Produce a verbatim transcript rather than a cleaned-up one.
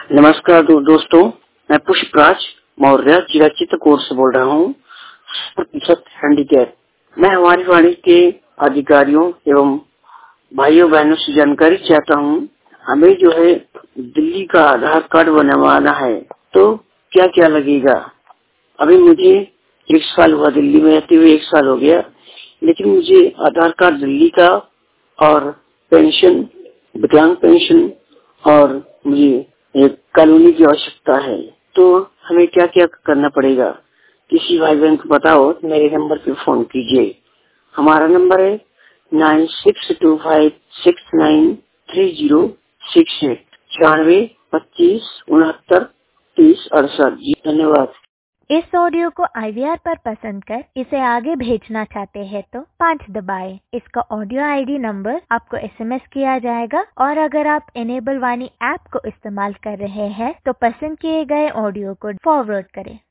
नमस्कार दो, दोस्तों मैं पुष्पराज मौर्य जिला चित्रकूट से बोल रहा हूँ। प्रतिशत हैंडीकैप। मैं हमारी वाणी के अधिकारियों एवं भाइयों बहनों से जानकारी चाहता हूँ। हमें जो है दिल्ली का आधार कार्ड बनवाना है, तो क्या क्या लगेगा। अभी मुझे एक साल हुआ, दिल्ली में रहते हुए एक साल हो गया, लेकिन मुझे आधार कार्ड दिल्ली का और पेंशन, विकलांग पेंशन और मुझे एक कॉलोनी की आवश्यकता है। तो हमें क्या क्या करना पड़ेगा, किसी भाई बहन को बताओ तो मेरे नंबर पे फोन कीजिए। हमारा नंबर है nine six two five six nine three zero six eight छियानवे पच्चीस उनहत्तर तीस अड़सठ। जी धन्यवाद। इस ऑडियो को आई वी आर पर पसंद कर इसे आगे भेजना चाहते हैं तो पाँच दबाएं। इसका ऑडियो आई डी नंबर आपको एस एम एस किया जाएगा और अगर आप इनेबल वाणी ऐप को इस्तेमाल कर रहे हैं तो पसंद किए गए ऑडियो को फॉरवर्ड करें।